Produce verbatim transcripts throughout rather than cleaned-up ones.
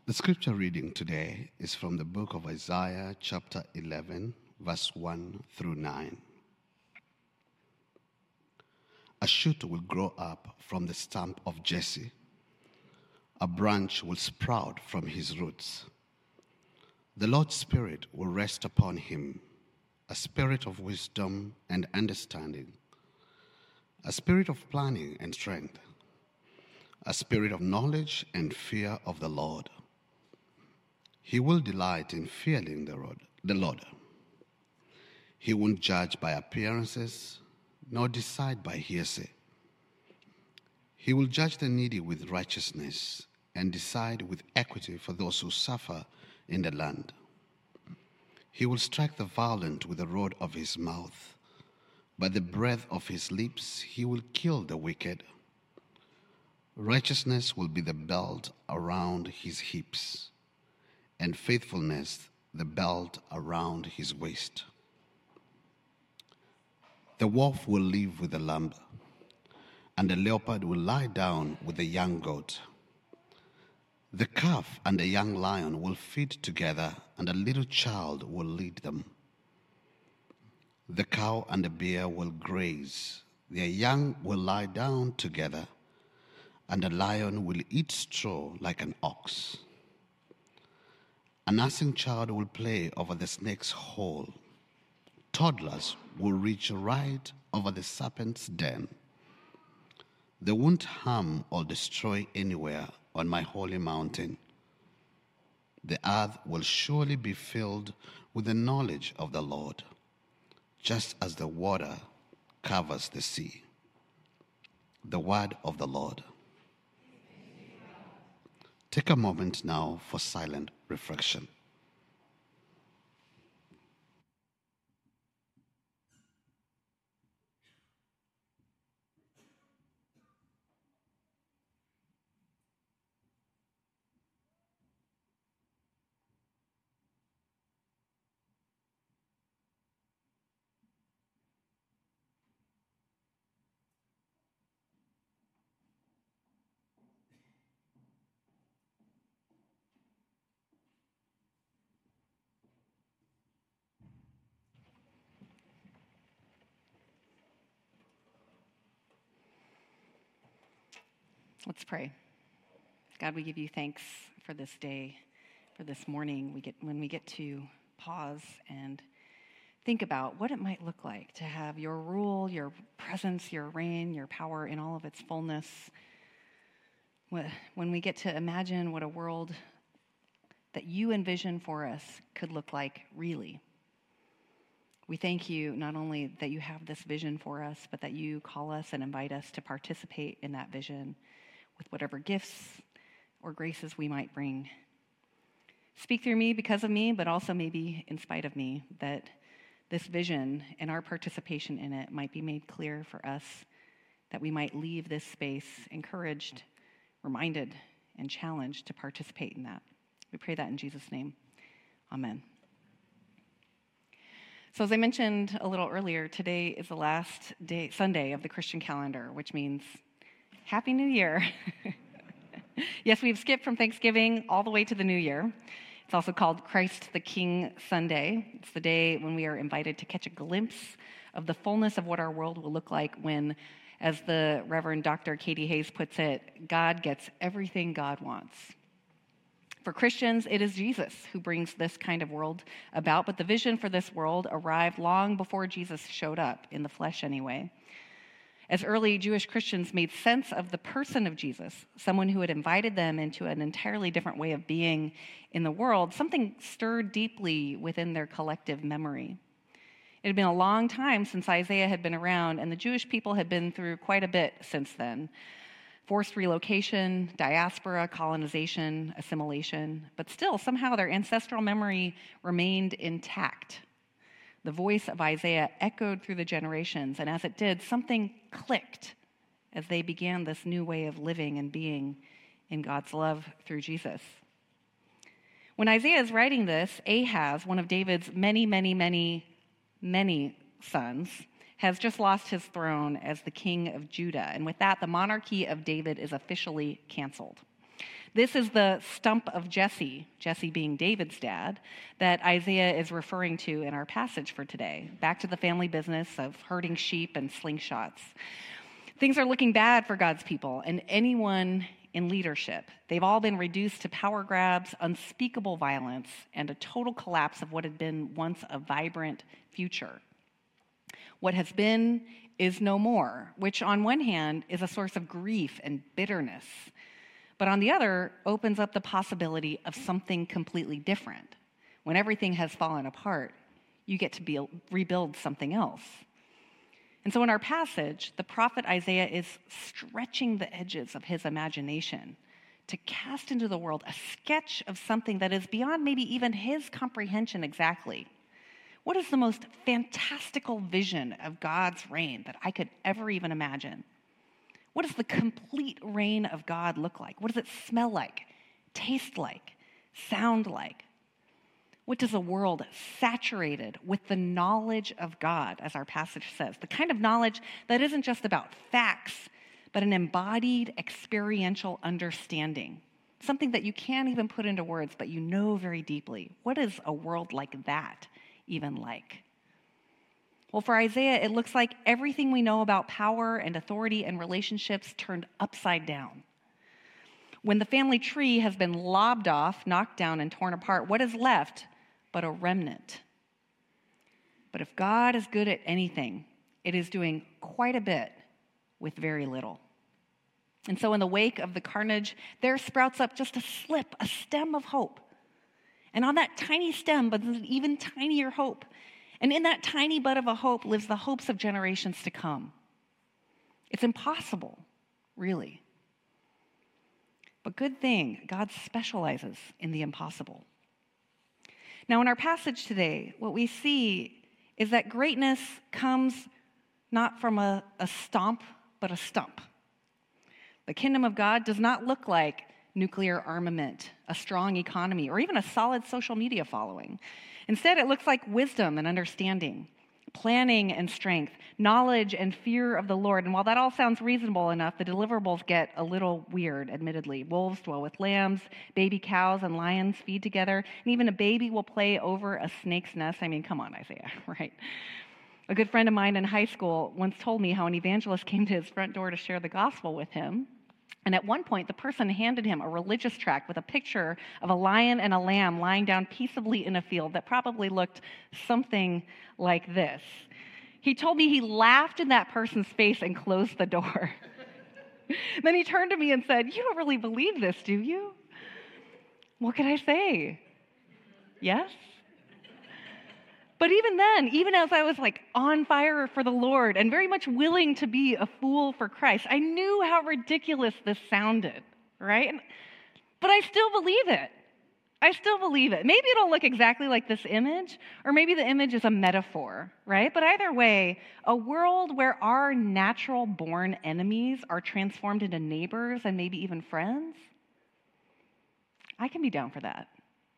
The scripture reading today is from the book of Isaiah, chapter eleven, verse one through nine. A shoot will grow up from the stump of Jesse. A branch will sprout from his roots. The Lord's Spirit will rest upon him, a spirit of wisdom and understanding, a spirit of planning and strength, a spirit of knowledge and fear of the Lord. He will delight in fearing the Lord. The Lord. He won't judge by appearances, nor decide by hearsay. He will judge the needy with righteousness and decide with equity for those who suffer in the land. He will strike the violent with the rod of his mouth. By the breath of his lips, he will kill the wicked. Righteousness will be the belt around his hips, and faithfulness the belt around his waist. The wolf will live with the lamb, and the leopard will lie down with the young goat. The calf and the young lion will feed together, and a little child will lead them. The cow and the bear will graze, their young will lie down together, and the lion will eat straw like an ox. A nursing child will play over the snake's hole. Toddlers will reach right over the serpent's den. They won't harm or destroy anywhere on my holy mountain. The earth will surely be filled with the knowledge of the Lord, just as the water covers the sea. The word of the Lord. Take a moment now for silent reflection. Let's pray. God, we give you thanks for this day, for this morning. We get when we get to pause and think about what it might look like to have your rule, your presence, your reign, your power in all of its fullness. When we get to imagine what a world that you envision for us could look like, really. We thank you not only that you have this vision for us, but that you call us and invite us to participate in that vision with whatever gifts or graces we might bring. Speak through me because of me, but also maybe in spite of me, that this vision and our participation in it might be made clear for us, that we might leave this space encouraged, reminded, and challenged to participate in that. We pray that in Jesus' name. Amen. So as I mentioned a little earlier, today is the last day, Sunday of the Christian calendar, which means Happy New Year. Yes, we've skipped from Thanksgiving all the way to the New Year. It's also called Christ the King Sunday. It's the day when we are invited to catch a glimpse of the fullness of what our world will look like when, as the Reverend Doctor Katie Hayes puts it, God gets everything God wants. For Christians, it is Jesus who brings this kind of world about, but the vision for this world arrived long before Jesus showed up, in the flesh anyway. As early Jewish Christians made sense of the person of Jesus, someone who had invited them into an entirely different way of being in the world, something stirred deeply within their collective memory. It had been a long time since Isaiah had been around, and the Jewish people had been through quite a bit since then. Forced relocation, diaspora, colonization, assimilation, but still somehow their ancestral memory remained intact. The voice of Isaiah echoed through the generations, and as it did, something clicked as they began this new way of living and being in God's love through Jesus. When Isaiah is writing this, Ahaz, one of David's many, many, many, many sons, has just lost his throne as the king of Judah. And with that, the monarchy of David is officially canceled. This is the stump of Jesse, Jesse being David's dad, that Isaiah is referring to in our passage for today. Back to the family business of herding sheep and slingshots. Things are looking bad for God's people and anyone in leadership. They've all been reduced to power grabs, unspeakable violence, and a total collapse of what had been once a vibrant future. What has been is no more, which on one hand is a source of grief and bitterness, but on the other opens up the possibility of something completely different. When everything has fallen apart, you get to build, rebuild something else. And so in our passage, the prophet Isaiah is stretching the edges of his imagination to cast into the world a sketch of something that is beyond maybe even his comprehension exactly. What is the most fantastical vision of God's reign that I could ever even imagine? What does the complete reign of God look like? What does it smell like, taste like, sound like? What does a world saturated with the knowledge of God, as our passage says, the kind of knowledge that isn't just about facts, but an embodied experiential understanding, something that you can't even put into words, but you know very deeply? What is a world like that even like? Well, for Isaiah, it looks like everything we know about power and authority and relationships turned upside down. When the family tree has been lobbed off, knocked down, and torn apart, what is left but a remnant? But if God is good at anything, it is doing quite a bit with very little. And so in the wake of the carnage, there sprouts up just a slip, a stem of hope. And on that tiny stem, but an even tinier hope. And in that tiny bud of a hope lives the hopes of generations to come. It's impossible, really. But good thing, God specializes in the impossible. Now, in our passage today, what we see is that greatness comes not from a, a stomp, but a stump. The kingdom of God does not look like nuclear armament, a strong economy, or even a solid social media following. Instead, it looks like wisdom and understanding, planning and strength, knowledge and fear of the Lord. And while that all sounds reasonable enough, the deliverables get a little weird, admittedly. Wolves dwell with lambs, baby cows and lions feed together, and even a baby will play over a snake's nest. I mean, come on, Isaiah, right? A good friend of mine in high school once told me how an evangelist came to his front door to share the gospel with him. And at one point, the person handed him a religious tract with a picture of a lion and a lamb lying down peaceably in a field that probably looked something like this. He told me he laughed in that person's face and closed the door. Then he turned to me and said, "You don't really believe this, do you?" What could I say? Yes? But even then, even as I was like on fire for the Lord and very much willing to be a fool for Christ, I knew how ridiculous this sounded, right? But I still believe it. I still believe it. Maybe it'll look exactly like this image, or maybe the image is a metaphor, right? But either way, a world where our natural-born enemies are transformed into neighbors and maybe even friends, I can be down for that.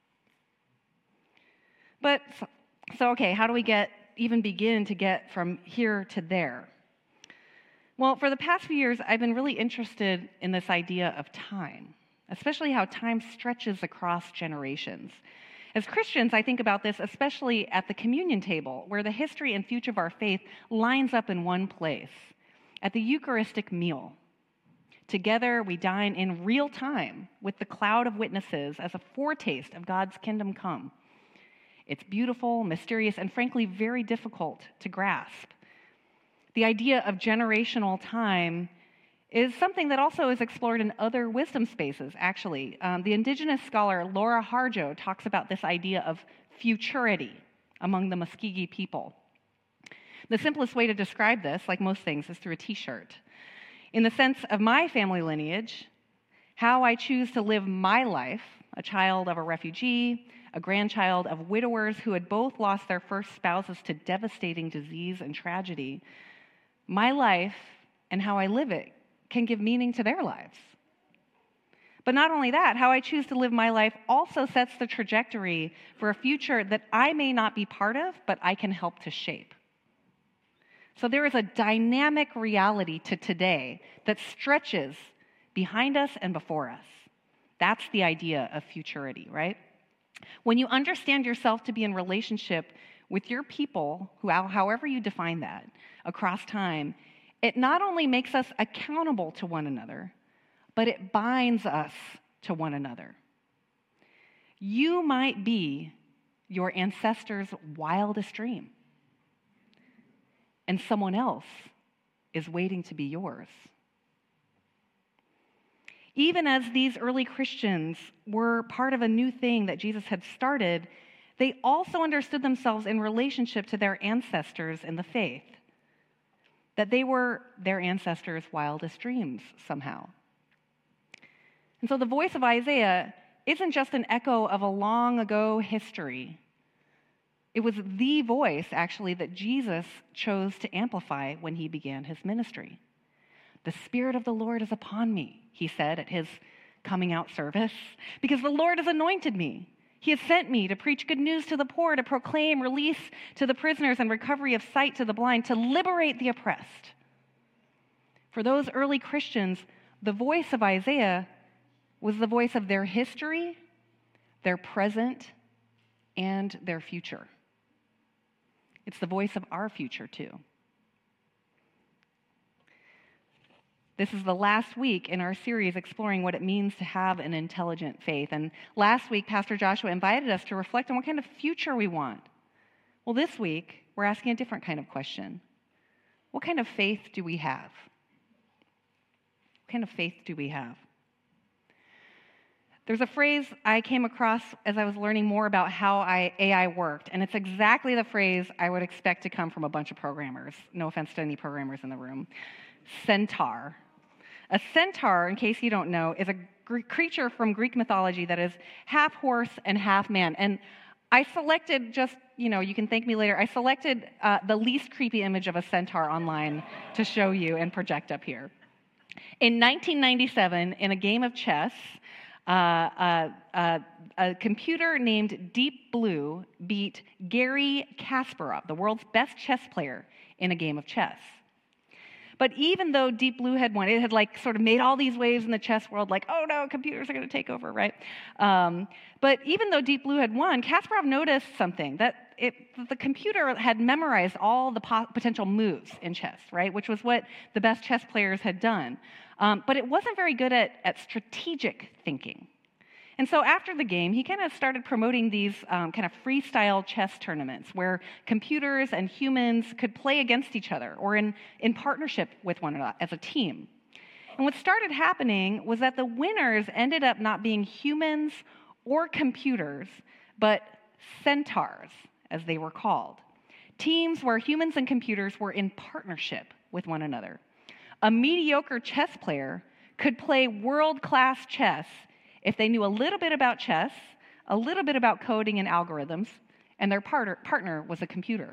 But So, okay, how do we get, even begin to get from here to there? Well, for the past few years, I've been really interested in this idea of time, especially how time stretches across generations. As Christians, I think about this especially at the communion table, where the history and future of our faith lines up in one place, at the Eucharistic meal. Together, we dine in real time with the cloud of witnesses as a foretaste of God's kingdom come. It's beautiful, mysterious, and frankly, very difficult to grasp. The idea of generational time is something that also is explored in other wisdom spaces, actually. Um, the indigenous scholar Laura Harjo talks about this idea of futurity among the Muscogee people. The simplest way to describe this, like most things, is through a t-shirt. In the sense of my family lineage, how I choose to live my life, a child of a refugee, a grandchild of widowers who had both lost their first spouses to devastating disease and tragedy, my life and how I live it can give meaning to their lives. But not only that, how I choose to live my life also sets the trajectory for a future that I may not be part of, but I can help to shape. So there is a dynamic reality to today that stretches behind us and before us. That's the idea of futurity, right? When you understand yourself to be in relationship with your people, who, however you define that, across time, it not only makes us accountable to one another, but it binds us to one another. You might be your ancestors' wildest dream, and someone else is waiting to be yours. Even as these early Christians were part of a new thing that Jesus had started, they also understood themselves in relationship to their ancestors in the faith, that they were their ancestors' wildest dreams somehow. And so the voice of Isaiah isn't just an echo of a long ago history. It was the voice, actually, that Jesus chose to amplify when he began his ministry. "The Spirit of the Lord is upon me," he said at his coming out service, "because the Lord has anointed me. He has sent me to preach good news to the poor, to proclaim release to the prisoners and recovery of sight to the blind, to liberate the oppressed." For those early Christians, the voice of Isaiah was the voice of their history, their present, and their future. It's the voice of our future, too. This is the last week in our series exploring what it means to have an intelligent faith. And last week, Pastor Joshua invited us to reflect on what kind of future we want. Well, this week, we're asking a different kind of question. What kind of faith do we have? What kind of faith do we have? There's a phrase I came across as I was learning more about how I, A I worked, and it's exactly the phrase I would expect to come from a bunch of programmers. No offense to any programmers in the room. Centaur. A centaur, in case you don't know, is a Greek creature from Greek mythology that is half horse and half man. And I selected just, you know, you can thank me later, I selected uh, the least creepy image of a centaur online to show you and project up here. In nineteen ninety-seven, in a game of chess, uh, uh, uh, a computer named Deep Blue beat Garry Kasparov, the world's best chess player, in a game of chess. But even though Deep Blue had won, it had like sort of made all these waves in the chess world, like, oh no, computers are going to take over, right? Um, but even though Deep Blue had won, Kasparov noticed something, that it, the computer had memorized all the po- potential moves in chess, right? Which was what the best chess players had done. Um, but it wasn't very good at, at strategic thinking. And so after the game, he kind of started promoting these um, kind of freestyle chess tournaments where computers and humans could play against each other or in, in partnership with one another as a team. And what started happening was that the winners ended up not being humans or computers, but centaurs, as they were called. Teams where humans and computers were in partnership with one another. A mediocre chess player could play world-class chess if they knew a little bit about chess, a little bit about coding and algorithms, and their partner, partner was a computer.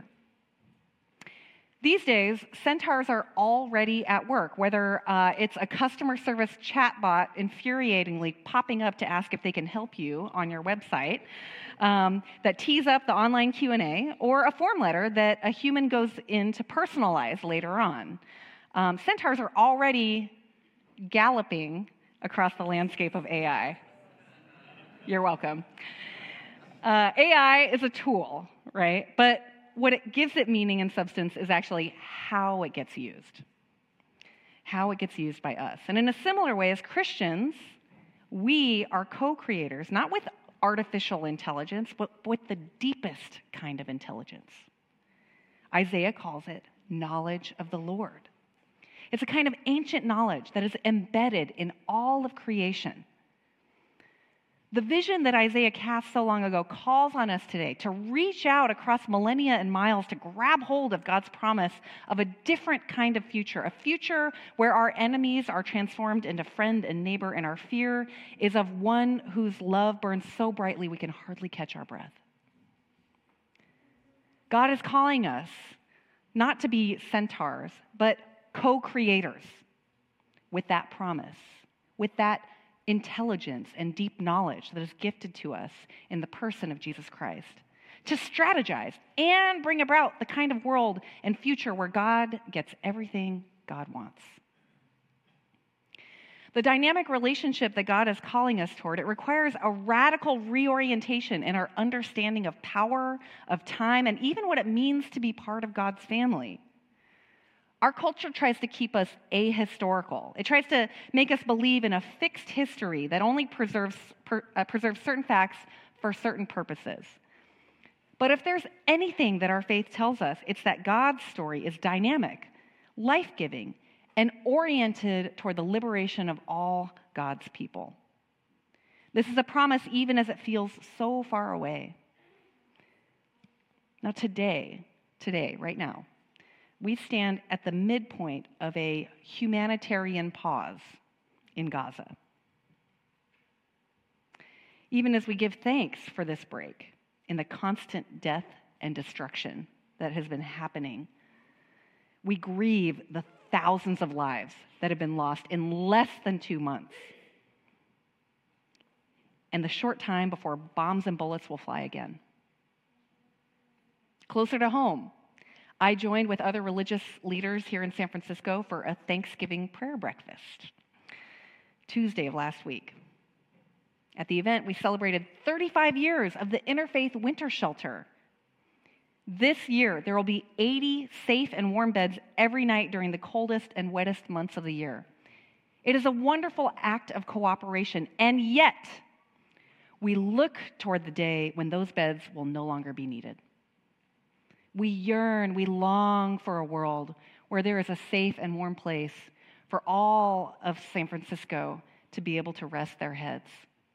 These days, centaurs are already at work, whether uh, it's a customer service chatbot infuriatingly popping up to ask if they can help you on your website, um, that tees up the online Q and A, or a form letter that a human goes in to personalize later on. Um, centaurs are already galloping across the landscape of A I. You're welcome. Uh, A I is a tool, right? But what it gives it meaning and substance is actually how it gets used. How it gets used by us. And in a similar way, as Christians, we are co-creators, not with artificial intelligence, but with the deepest kind of intelligence. Isaiah calls it knowledge of the Lord. It's a kind of ancient knowledge that is embedded in all of creation. The vision that Isaiah cast so long ago calls on us today to reach out across millennia and miles to grab hold of God's promise of a different kind of future, a future where our enemies are transformed into friend and neighbor, and our fear is of one whose love burns so brightly we can hardly catch our breath. God is calling us not to be centaurs, but co-creators with that promise, with that intelligence and deep knowledge that is gifted to us in the person of Jesus Christ, to strategize and bring about the kind of world and future where God gets everything God wants. The dynamic relationship that God is calling us toward, it requires a radical reorientation in our understanding of power, of time, and even what it means to be part of God's family. Our culture tries to keep us ahistorical. It tries to make us believe in a fixed history that only preserves, per, uh, preserves certain facts for certain purposes. But if there's anything that our faith tells us, it's that God's story is dynamic, life-giving, and oriented toward the liberation of all God's people. This is a promise even as it feels so far away. Now today, today, right now, we stand at the midpoint of a humanitarian pause in Gaza. Even as we give thanks for this break in the constant death and destruction that has been happening, we grieve the thousands of lives that have been lost in less than two months and the short time before bombs and bullets will fly again. Closer to home, I joined with other religious leaders here in San Francisco for a Thanksgiving prayer breakfast Tuesday of last week. At the event, we celebrated thirty-five years of the Interfaith Winter Shelter. This year, there will be eighty safe and warm beds every night during the coldest and wettest months of the year. It is a wonderful act of cooperation, and yet we look toward the day when those beds will no longer be needed. We yearn, we long for a world where there is a safe and warm place for all of San Francisco to be able to rest their heads.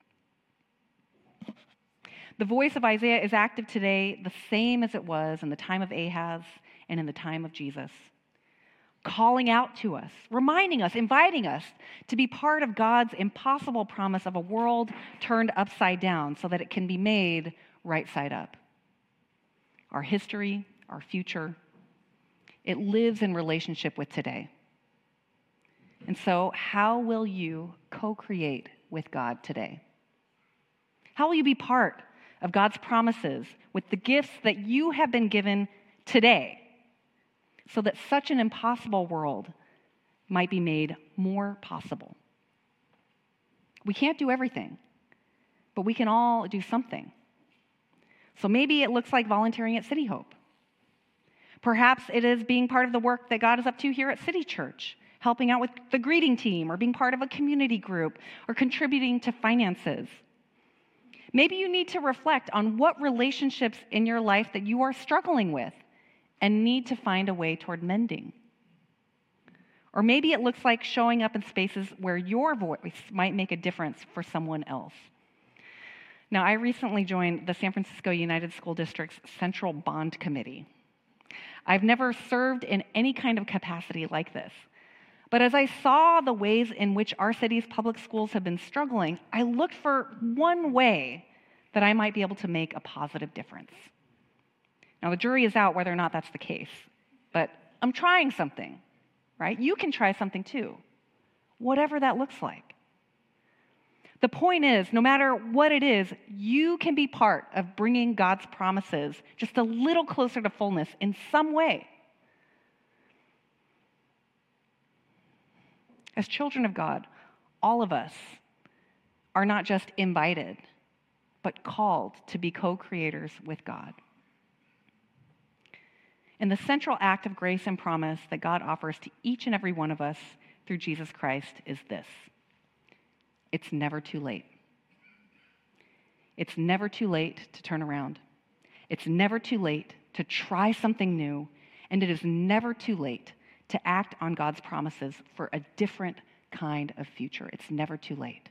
The voice of Isaiah is active today, the same as it was in the time of Ahaz and in the time of Jesus, calling out to us, reminding us, inviting us to be part of God's impossible promise of a world turned upside down so that it can be made right side up. Our history, our future, it lives in relationship with today. And so, how will you co-create with God today? How will you be part of God's promises with the gifts that you have been given today so that such an impossible world might be made more possible? We can't do everything, but we can all do something. So maybe it looks like volunteering at City Hope. Perhaps it is being part of the work that God is up to here at City Church, helping out with the greeting team or being part of a community group or contributing to finances. Maybe you need to reflect on what relationships in your life that you are struggling with and need to find a way toward mending. Or maybe it looks like showing up in spaces where your voice might make a difference for someone else. Now, I recently joined the San Francisco United School District's Central Bond Committee. I've never served in any kind of capacity like this. But as I saw the ways in which our city's public schools have been struggling, I looked for one way that I might be able to make a positive difference. Now, the jury is out whether or not that's the case, but I'm trying something, right? You can try something too, whatever that looks like. The point is, no matter what it is, you can be part of bringing God's promises just a little closer to fullness in some way. As children of God, all of us are not just invited, but called to be co-creators with God. And the central act of grace and promise that God offers to each and every one of us through Jesus Christ is this: it's never too late. It's never too late to turn around. It's never too late to try something new, and it is never too late to act on God's promises for a different kind of future. It's never too late.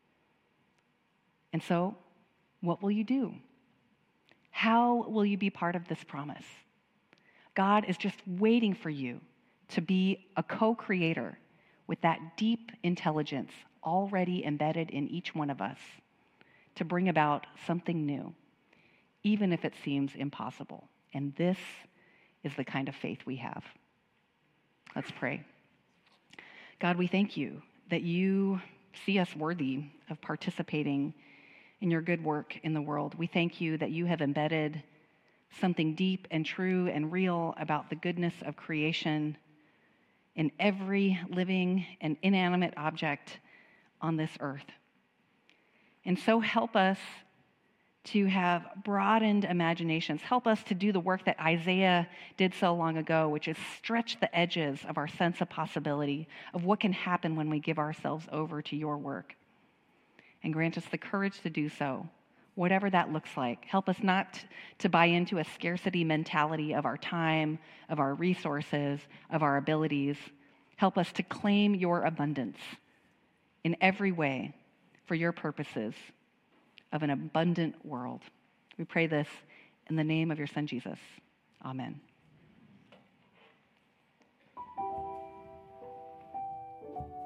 And so, what will you do? How will you be part of this promise? God is just waiting for you to be a co-creator with that deep intelligence already embedded in each one of us to bring about something new, even if it seems impossible. And this is the kind of faith we have. Let's pray. God, we thank you that you see us worthy of participating in your good work in the world. We thank you that you have embedded something deep and true and real about the goodness of creation in every living and inanimate object on this earth. And so help us to have broadened imaginations. Help us to do the work that Isaiah did so long ago, which is stretch the edges of our sense of possibility, of what can happen when we give ourselves over to your work. And grant us the courage to do so, whatever that looks like. Help us not to buy into a scarcity mentality of our time, of our resources, of our abilities. Help us to claim your abundance in every way for your purposes of an abundant world. We pray this in the name of your Son, Jesus. Amen.